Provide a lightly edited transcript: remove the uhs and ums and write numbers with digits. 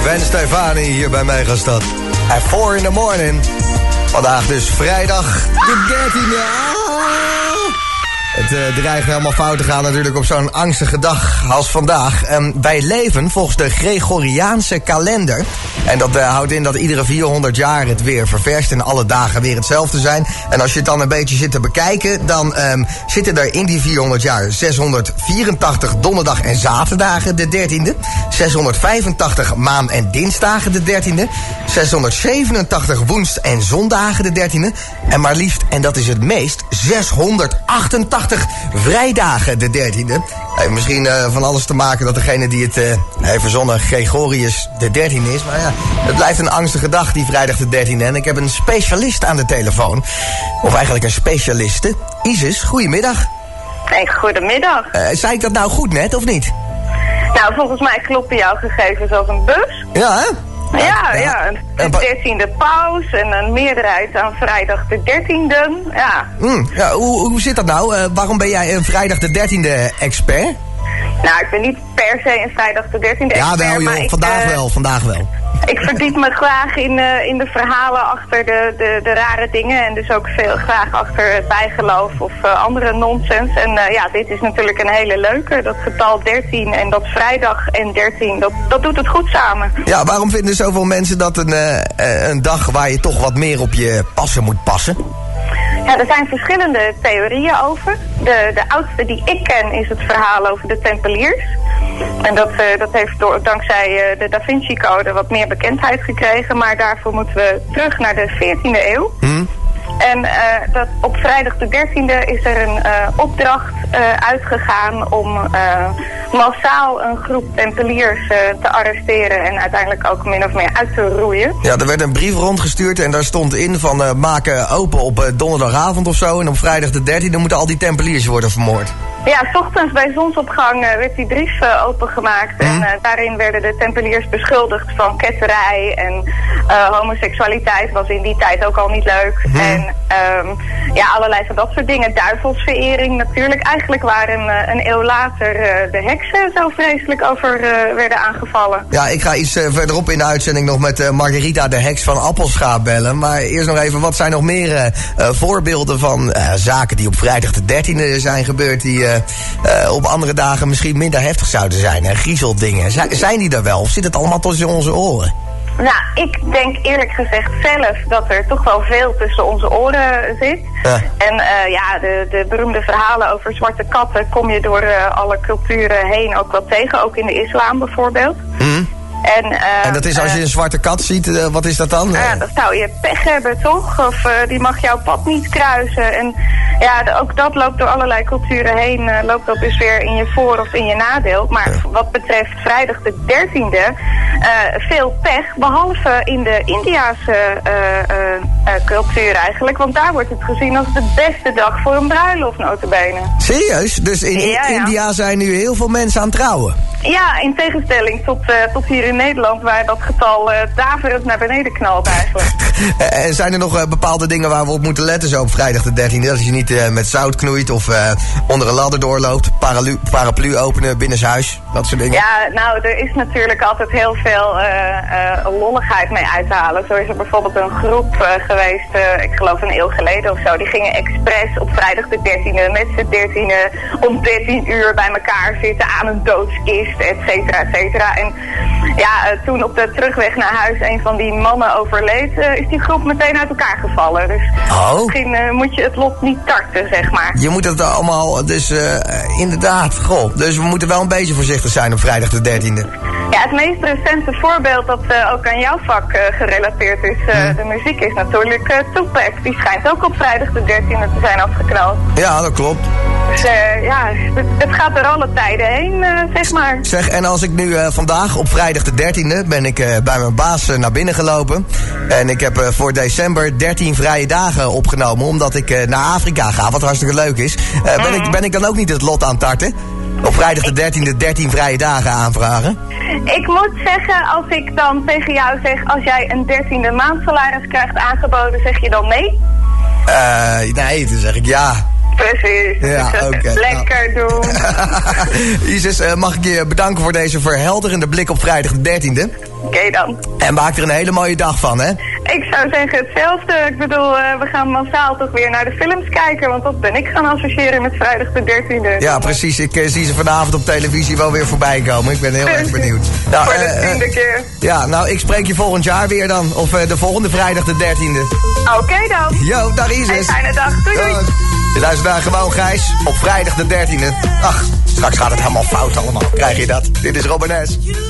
Gwen Stefani hier bij Megastad. At 4 in the morning. Vandaag dus vrijdag de 13e. Het dreigt helemaal fout te gaan natuurlijk op zo'n angstige dag als vandaag. Wij leven volgens de Gregoriaanse kalender. En dat houdt in dat iedere 400 jaar het weer ververst en alle dagen weer hetzelfde zijn. En als je het dan een beetje zit te bekijken, dan zitten er in die 400 jaar 684 donderdag en zaterdagen de 13e. 685 maan- en dinsdagen de 13e. 687 woens- en zondagen de 13e. En maar liefst, en dat is het meest, 688 vrijdagen de 13e. Misschien van alles te maken dat degene die het heeft verzonnen Gregorius de 13e is. Maar ja, het blijft een angstige dag, die vrijdag de 13e. En ik heb een specialist aan de telefoon. Of eigenlijk een specialiste. Isis, goedemiddag. Hey, goedemiddag. Zei ik dat nou goed net, of niet? Nou, volgens mij kloppen jouw gegevens als een bus. Ja, hè? Ja. De 13e paus en een meerderheid aan vrijdag de 13e. Ja. Hoe zit dat nou? Waarom ben jij een vrijdag de 13e expert? Nou, ik ben niet per se een vrijdag de 13e expert. Ja, wel joh, vandaag wel. Ik verdiep me graag in de verhalen achter de rare dingen. En dus ook graag achter het bijgeloof of andere nonsens. En dit is natuurlijk een hele leuke. Dat getal 13 en dat vrijdag en 13, dat doet het goed samen. Ja, waarom vinden zoveel mensen dat een dag waar je toch wat meer op je passen moet passen? Ja, er zijn verschillende theorieën over. De oudste die ik ken is het verhaal over de Tempeliers. En dat heeft dankzij de Da Vinci Code wat meer bekendheid gekregen. Maar daarvoor moeten we terug naar de 14e eeuw. En op vrijdag de 13e is er een opdracht uitgegaan om massaal een groep tempeliers te arresteren en uiteindelijk ook min of meer uit te roeien. Ja, er werd een brief rondgestuurd en daar stond in van maken open op donderdagavond of zo. En op vrijdag de 13e moeten al die tempeliers worden vermoord. Ja, 's ochtends bij zonsopgang werd die brief opengemaakt. En daarin werden de tempeliers beschuldigd van ketterij en homoseksualiteit was in die tijd ook al niet leuk. En allerlei van dat soort dingen. Duivelsverering natuurlijk. Eigenlijk waren een eeuw later de heksen zo vreselijk over werden aangevallen. Ja, ik ga iets verderop in de uitzending nog met Margarita de heks van Appelscha bellen. Maar eerst nog even, wat zijn nog meer voorbeelden van zaken die op vrijdag de 13e zijn gebeurd die op andere dagen misschien minder heftig zouden zijn? Griezeldingen. Zijn die er wel? Of zit het allemaal tussen onze oren? Nou, ik denk eerlijk gezegd zelf dat er toch wel veel tussen onze oren zit. En de beroemde verhalen over zwarte katten kom je door alle culturen heen ook wel tegen. Ook in de islam bijvoorbeeld. En dat is als je een zwarte kat ziet, wat is dat dan? Dan zou je pech hebben, toch? Of die mag jouw pad niet kruisen. En ook dat loopt door allerlei culturen heen. Loopt dat dus weer in je voor- of in je nadeel. Maar wat betreft vrijdag de 13e, veel pech. Behalve in de Indiase cultuur eigenlijk. Want daar wordt het gezien als de beste dag voor een bruiloft, nota bene. Serieus? Dus in India zijn nu heel veel mensen aan het trouwen? Ja, in tegenstelling tot hier in Nederland, waar dat getal daverend naar beneden knalt eigenlijk. En zijn er nog bepaalde dingen waar we op moeten letten zo op vrijdag de 13e? Dat je niet met zout knoeit of onder een ladder doorloopt, paraplu openen binnenshuis, dat soort dingen? Ja, nou, er is natuurlijk altijd heel veel lolligheid mee uit te halen. Zo is er bijvoorbeeld een groep geweest, ik geloof een eeuw geleden of zo, die gingen expres op vrijdag de 13e met z'n 13e om 13 uur bij elkaar zitten aan een doodskist, et cetera, et cetera. En toen op de terugweg naar huis een van die mannen overleed, is die groep meteen uit elkaar gevallen. Dus misschien moet je het lot niet tarten, zeg maar. Je moet het allemaal, dus inderdaad, dus we moeten wel een beetje voorzichtig zijn op vrijdag de 13e. Ja, het meest recente voorbeeld dat ook aan jouw vak gerelateerd is, de muziek, is natuurlijk Tupac. Die schijnt ook op vrijdag de 13e te zijn afgeknald. Ja, dat klopt. Dus het gaat door alle tijden heen, zeg maar. Zeg, en als ik nu vandaag op vrijdag de 13e ben ik bij mijn baas naar binnen gelopen. En ik heb voor december 13 vrije dagen opgenomen, omdat ik naar Afrika ga, wat hartstikke leuk is. Ben ik dan ook niet het lot aan het tarten? Op vrijdag de 13e 13 vrije dagen aanvragen? Ik moet zeggen, als ik dan tegen jou zeg, als jij een 13e maandsalaris krijgt aangeboden, zeg je dan nee? Nee, dan zeg ik ja. Precies. Ja, oké. Lekker doen. Isis, mag ik je bedanken voor deze verhelderende blik op vrijdag de 13e? Oké dan. En maak er een hele mooie dag van, hè? Ik zou zeggen hetzelfde. Ik bedoel, we gaan massaal toch weer naar de films kijken. Want dat ben ik gaan associëren met vrijdag de 13e. Ja, precies. Ik zie ze vanavond op televisie wel weer voorbij komen. Ik ben heel erg benieuwd. Nou, voor de 10e keer. Ja, nou, ik spreek je volgend jaar weer dan. Of de volgende vrijdag de 13e. Oké dan. Yo, dag Isis. Een fijne dag. Doei doei. Je luistert naar Gewoon Gijs op vrijdag de 13e. Ach, straks gaat het helemaal fout allemaal. Krijg je dat? Dit is Robin S.